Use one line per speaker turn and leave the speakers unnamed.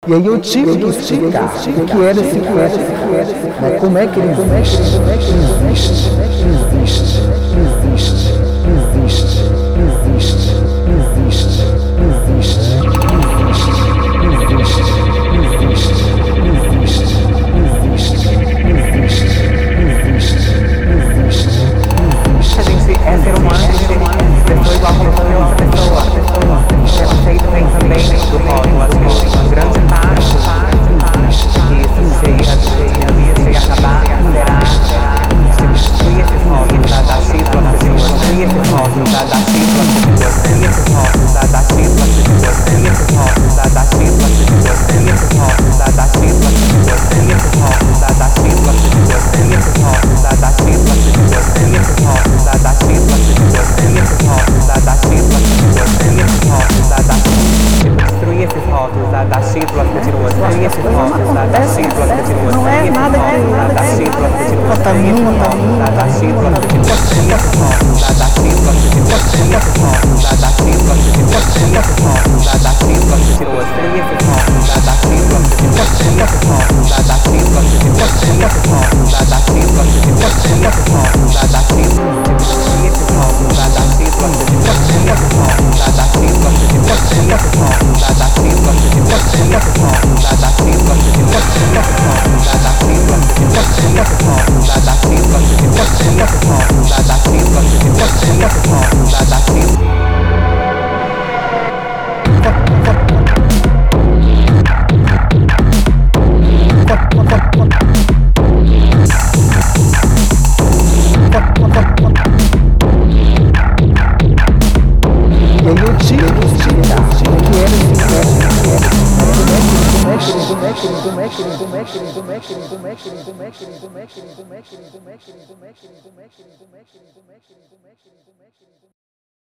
E aí eu tive que explicar o que era esse corpo, né? Como é que ele existe, existe, existe, existe, existe, existe, existe, existe,
A gente é ser humano, pessoa igual como qualquer outra pessoa. O conceito vem também do rótulo, assim, uma grande parte que isso cheia acabar, será destruir esses rótulos, dar cifra para pessoas, destruir esses rótulos, dar cifra para pessoas, destruir esses rótulos, dar cifra para pessoas, destruir esses rótulos, dar cifra para pessoas, destruir esses rótulos, dar cifra para pessoas, destruir esses rótulos, dar cifra para pessoas, destruir esses rótulos, dar cifra para pessoas, destruir esses rótulos, dar cifra para pessoas, destruir esses rótulos, dar cifra para pessoas, destruir esses rótulos, destruir esses rótulos, dar cifra para pessoas, destruir esses rótulos, dar cifra para pessoas,
não é nada que
dar cifra para pessoas,
contamina,
dar cifra para pessoas, destruir esses rótulos, dar cifra para pessoas, destruir esses rótulos, dar cifra para pessoas, destruir esses rótulos, dar cifra para pessoas, destruir esses rótulos, dar cifra para pessoas, destruir esses rótulos, dar cifra para pessoas, destruir esses rótulos, dar cifra para pessoas, destruir esses rótulos, dar cifra para pessoas, destruir esses rótulos, dar cifra para pessoas, destruir esses rótulos, dar cifra para pessoas, destruir esses rótulos, dar cifra para pessoas, destruir esses rótulos, dar cifra para pessoas, destruir esses rótulos, dar cifra para pessoas, destruir esses rótulos, dar cifra para pessoas, destruir esses rótulos, dar cifra para pessoas, destruir esses rótulos, dar cifra.
E aí eu tive que explicar o que era esse corpo.